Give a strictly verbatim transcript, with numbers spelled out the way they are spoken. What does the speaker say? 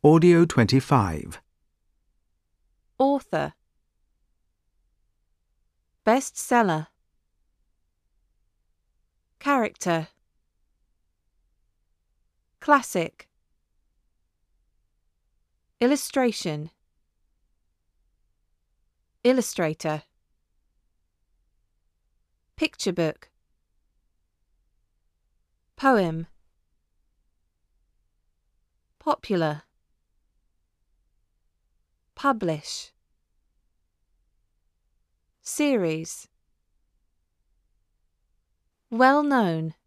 Audio twenty-five. Author. Bestseller. Character. Classic. Illustration. Illustrator. Picture book. Poem. Popular. Publish. Series. Well known.